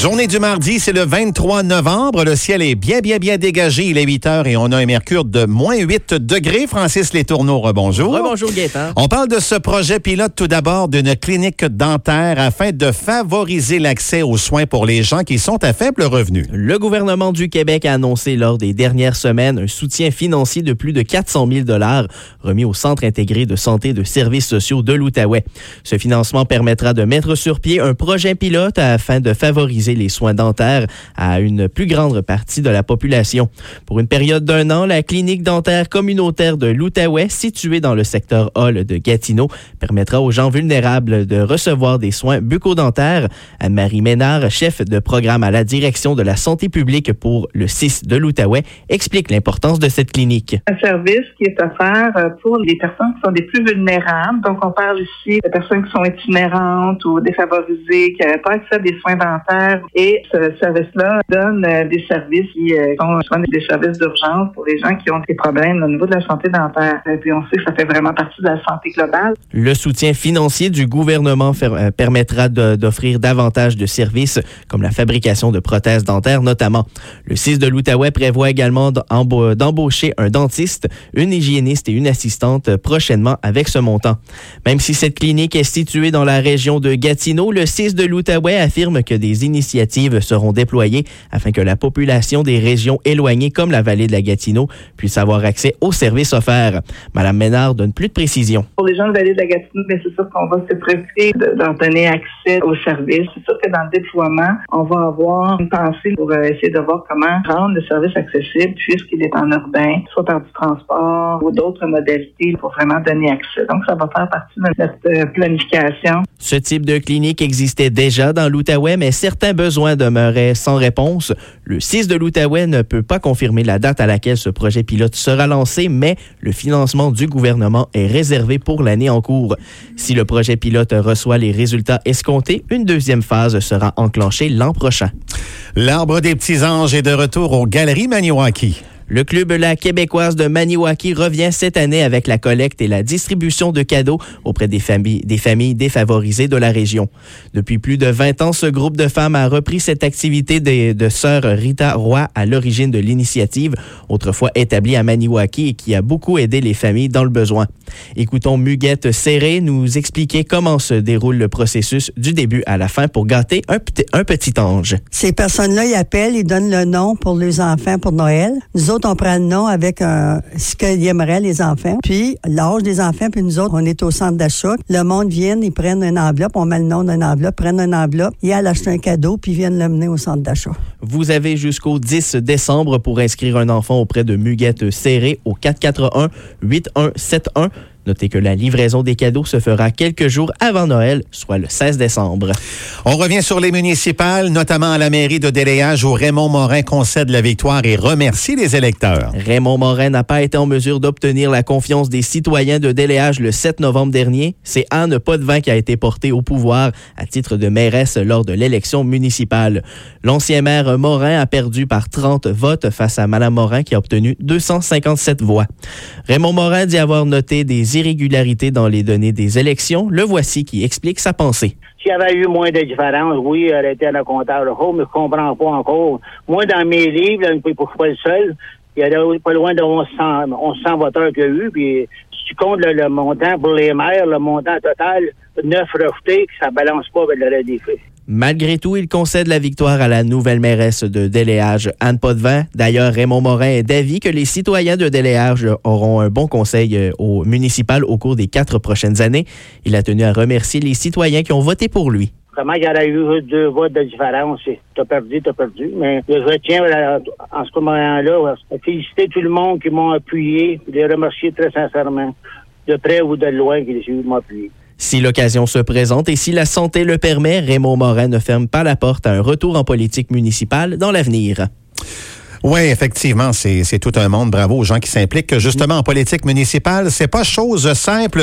Journée du mardi, c'est le 23 novembre. Le ciel est bien dégagé. Il est 8 heures et on a un mercure de moins 8 degrés. Francis Letourneau, rebonjour. Rebonjour, Gaëtan. On parle de ce projet pilote tout d'abord d'une clinique dentaire afin de favoriser l'accès aux soins pour les gens qui sont à faible revenu. Le gouvernement du Québec a annoncé lors des dernières semaines un soutien financier de plus de 400 000 $ remis au Centre intégré de santé de services sociaux de l'Outaouais. Ce financement permettra de mettre sur pied un projet pilote afin de favoriser les soins dentaires à une plus grande partie de la population. Pour une période d'1 an, la clinique dentaire communautaire de l'Outaouais, située dans le secteur Hall de Gatineau, permettra aux gens vulnérables de recevoir des soins bucco-dentaires. Anne-Marie Ménard, chef de programme à la direction de la santé publique pour le CIS de l'Outaouais, explique l'importance de cette clinique. Un service qui est offert pour les personnes qui sont les plus vulnérables. Donc, on parle ici de personnes qui sont itinérantes ou défavorisées, qui n'avaient pas accès à des soins dentaires. Et ce service-là donne des services qui sont souvent des services d'urgence pour les gens qui ont des problèmes au niveau de la santé dentaire. Et puis, on sait que ça fait vraiment partie de la santé globale. Le soutien financier du gouvernement permettra d'offrir davantage de services, comme la fabrication de prothèses dentaires notamment. Le CIS de l'Outaouais prévoit également d'embaucher un dentiste, une hygiéniste et une assistante prochainement avec ce montant. Même si cette clinique est située dans la région de Gatineau, le CIS de l'Outaouais affirme que des initiatives seront déployées afin que la population des régions éloignées comme la vallée de la Gatineau puisse avoir accès aux services offerts. Madame Ménard donne plus de précisions. Pour les gens de la vallée de la Gatineau, bien, c'est sûr qu'on va se préoccuper de leur donner accès aux services. C'est sûr que dans le déploiement, on va avoir une pensée pour essayer de voir comment rendre le service accessible puisqu'il est en urbain, soit par du transport ou d'autres modalités pour vraiment donner accès. Donc, ça va faire partie de notre planification. Ce type de clinique existait déjà dans l'Outaouais, mais certains besoins demeuraient sans réponse. Le CIS de l'Outaouais ne peut pas confirmer la date à laquelle ce projet pilote sera lancé, mais le financement du gouvernement est réservé pour l'année en cours. Si le projet pilote reçoit les résultats escomptés, une deuxième phase sera enclenchée l'an prochain. L'Arbre des Petits Anges est de retour aux Galeries Maniwaki. Le club La Québécoise de Maniwaki revient cette année avec la collecte et la distribution de cadeaux auprès des familles défavorisées de la région. Depuis plus de 20 ans, ce groupe de femmes a repris cette activité de sœur Rita Roy à l'origine de l'initiative, autrefois établie à Maniwaki et qui a beaucoup aidé les familles dans le besoin. Écoutons Muguette Serré nous expliquer comment se déroule le processus du début à la fin pour gâter un petit ange. Ces personnes-là, ils appellent, ils donnent le nom pour les enfants pour Noël. Nous autres, on prend le nom avec ce qu'ils aimeraient, les enfants. Puis, l'âge des enfants, puis nous autres, on est au centre d'achat. Le monde vient, ils prennent une enveloppe, on met le nom d'une enveloppe, prennent une enveloppe, ils allent acheter un cadeau, puis viennent l'amener au centre d'achat. Vous avez jusqu'au 10 décembre pour inscrire un enfant auprès de Muguette Serré au 441-8171. Notez que la livraison des cadeaux se fera quelques jours avant Noël, soit le 16 décembre. On revient sur les municipales, notamment à la mairie de Déléage où Raymond Morin concède la victoire et remercie les électeurs. Raymond Morin n'a pas été en mesure d'obtenir la confiance des citoyens de Déléage le 7 novembre dernier. C'est Anne Potvin qui a été portée au pouvoir à titre de mairesse lors de l'élection municipale. L'ancien maire Morin a perdu par 30 votes face à Mme Morin qui a obtenu 257 voix. Raymond Morin dit avoir noté des irrégularités dans les données des élections. Le voici qui explique sa pensée. S'il y avait eu moins de différence, oui, elle était à la comptable, mais je ne comprends pas encore. Moi, dans mes livres, là, pour pas le seul, il y a pas loin de 1100 voteurs qu'il y a eu, puis si tu comptes le montant pour les maires, le montant total, 9 rejetés, ça ne balance pas avec le reste des faits. Malgré tout, il concède la victoire à la nouvelle mairesse de Déléage, Anne Potvin. D'ailleurs, Raymond Morin est d'avis que les citoyens de Déléage auront un bon conseil au municipal au cours des 4 prochaines années. Il a tenu à remercier les citoyens qui ont voté pour lui. Comment il y aurait eu 2 votes de différence? T'as perdu. Mais je tiens, en ce moment-là, à féliciter tout le monde qui m'ont appuyé et les remercier très sincèrement, de près ou de loin, qui m'ont appuyé. Si l'occasion se présente et si la santé le permet, Raymond Morin ne ferme pas la porte à un retour en politique municipale dans l'avenir. Oui, effectivement, c'est tout un monde. Bravo aux gens qui s'impliquent justement en politique municipale. C'est pas chose simple.